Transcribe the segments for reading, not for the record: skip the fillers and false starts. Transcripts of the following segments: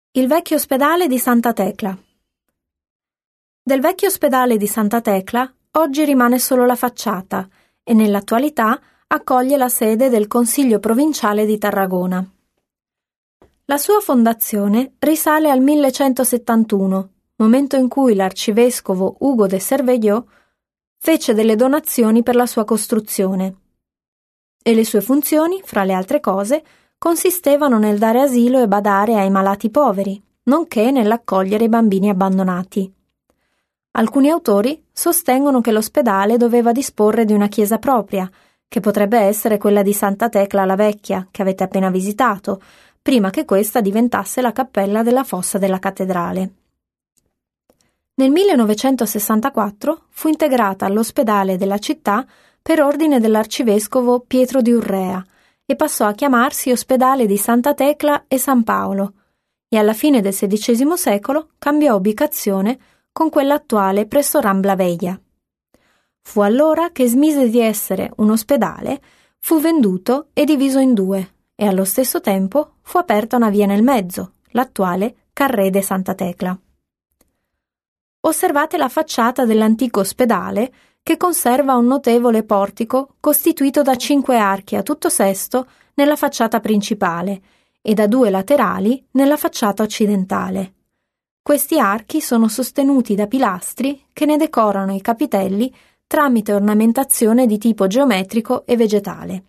Il vecchio ospedale di Santa Tecla. Del vecchio ospedale di Santa Tecla oggi rimane solo la facciata e nell'attualità accoglie la sede del Consiglio Provinciale di Tarragona. La sua fondazione risale al 1171, momento in cui l'arcivescovo Ugo de Cervelló fece delle donazioni per la sua costruzione. E le sue funzioni, fra le altre cose, consistevano nel dare asilo e badare ai malati poveri, nonché nell'accogliere i bambini abbandonati. Alcuni autori sostengono che l'ospedale doveva disporre di una chiesa propria, che potrebbe essere quella di Santa Tecla la Vecchia, che avete appena visitato, prima che questa diventasse la cappella della fossa della cattedrale. Nel 1964 fu integrata all'ospedale della città per ordine dell'arcivescovo Pietro di Urrea e passò a chiamarsi Ospedale di Santa Tecla e San Paolo, e alla fine del XVI secolo cambiò ubicazione con quella attuale presso Rambla Veia. Fu allora che smise di essere un ospedale, fu venduto e diviso in due, e allo stesso tempo fu aperta una via nel mezzo, l'attuale Carré de Santa Tecla. Osservate la facciata dell'antico ospedale, che conserva un notevole portico costituito da 5 archi a tutto sesto nella facciata principale e da 2 laterali nella facciata occidentale. Questi archi sono sostenuti da pilastri che ne decorano i capitelli tramite ornamentazione di tipo geometrico e vegetale.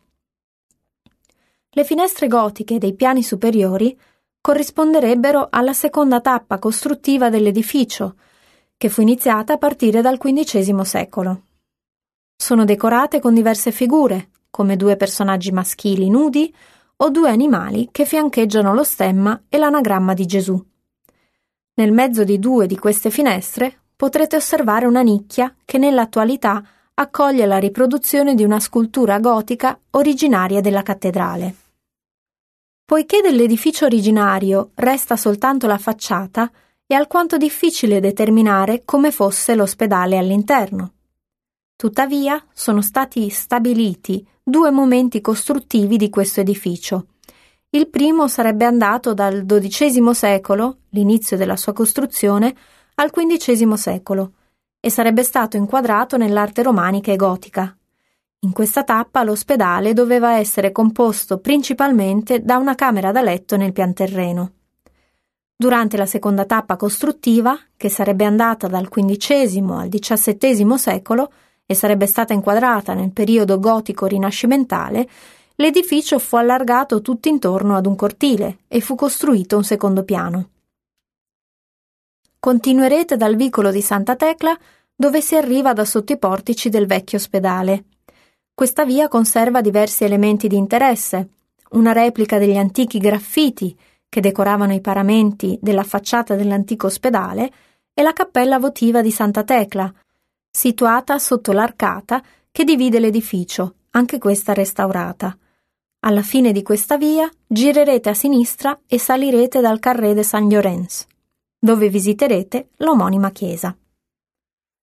Le finestre gotiche dei piani superiori corrisponderebbero alla seconda tappa costruttiva dell'edificio, che fu iniziata a partire dal XV secolo. Sono decorate con diverse figure, come 2 personaggi maschili nudi o 2 animali che fiancheggiano lo stemma e l'anagramma di Gesù. Nel mezzo di 2 di queste finestre potrete osservare una nicchia che nell'attualità accoglie la riproduzione di una scultura gotica originaria della cattedrale. Poiché dell'edificio originario resta soltanto la facciata, è alquanto difficile determinare come fosse l'ospedale all'interno. Tuttavia, sono stati stabiliti 2 momenti costruttivi di questo edificio. Il primo sarebbe andato dal XII secolo, l'inizio della sua costruzione, al XV secolo, e sarebbe stato inquadrato nell'arte romanica e gotica. In questa tappa l'ospedale doveva essere composto principalmente da una camera da letto nel pianterreno. Durante la seconda tappa costruttiva, che sarebbe andata dal XV al XVII secolo e sarebbe stata inquadrata nel periodo gotico-rinascimentale, l'edificio fu allargato tutto intorno ad un cortile e fu costruito un secondo piano. Continuerete dal vicolo di Santa Tecla, dove si arriva da sotto i portici del vecchio ospedale. Questa via conserva diversi elementi di interesse, una replica degli antichi graffiti che decoravano i paramenti della facciata dell'antico ospedale e la cappella votiva di Santa Tecla, situata sotto l'arcata che divide l'edificio, anche questa restaurata. Alla fine di questa via girerete a sinistra e salirete dal Carré de Sant Llorenç, dove visiterete l'omonima chiesa.